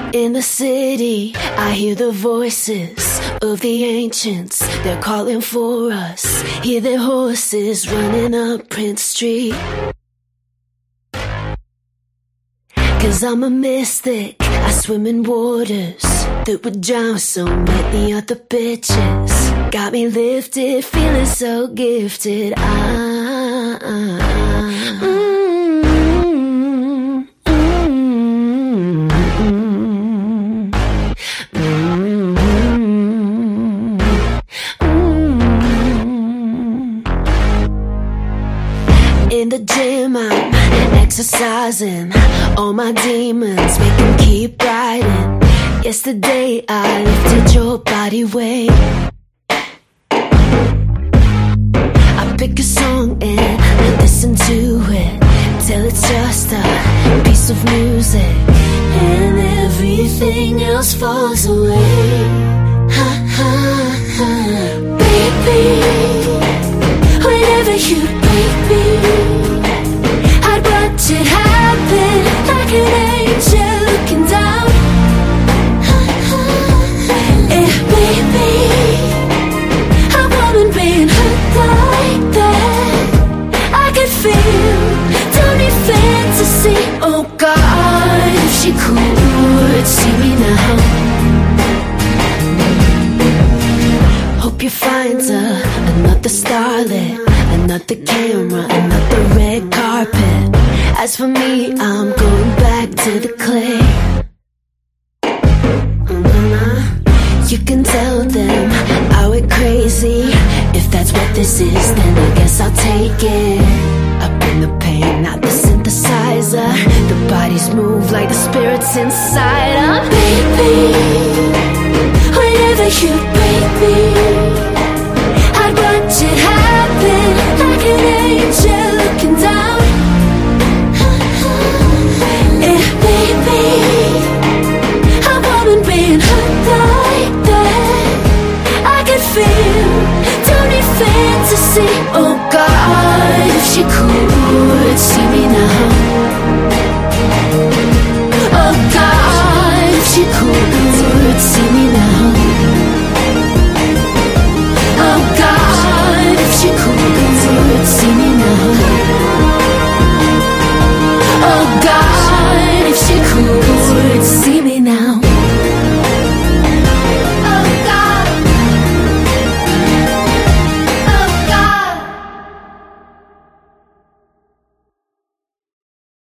In the city, I hear the voices of the ancients. They're calling for us. Hear their horses running up Prince Street. 'Cause I'm a mystic, I swim in waters that would drown so many other bitches. Got me lifted, feeling so gifted. In the gym, I'm exercising all my demons, make them keep riding. Yesterday, I lifted your body weight. I pick a song and listen to it till it's just a piece of music, and everything else falls away. Ha ha ha. Baby, whenever you break me, I'd watch it happen like an angel looking down. It made me a woman being hurt like that. I could feel, don't need fantasy. Oh God, if she could see me now. Hope you find another starlet, another camera, another red carpet. As for me, I'm going back to the clay. You can tell them I went crazy. If that's what this is, then I guess I'll take it. Up in the pain, not the synthesizer. The bodies move like the spirits inside. Baby, whenever you break me, I'd watch it happen like an angel looking down. It made me a woman being hurt like that. I could feel, don't need fantasy. Oh God, if she could see me now. Oh God, if she could see me now. Oh God, if she could see me now. Oh God.